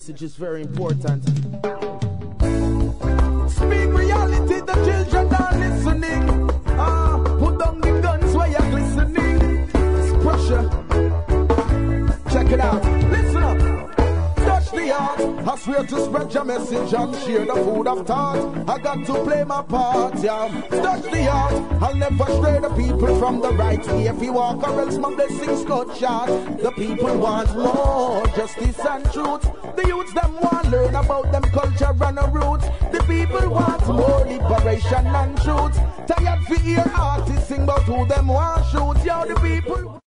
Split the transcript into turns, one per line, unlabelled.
Message is very important.
Speak reality, the children are listening. Put down the guns where you're glistening. It's pressure. Check it out. Listen up. Touch the heart. I swear to spread your message and share the food of thought. I got to play my part, yeah. Touch the heart. I'll never stray the people from the right way. If you walk or else my blessings cut short. The people want more justice and truth. The youths them want learn about them culture and the roots. The people want more liberation and truth. Tired for hear artists sing about who them want shoot. Yo, the people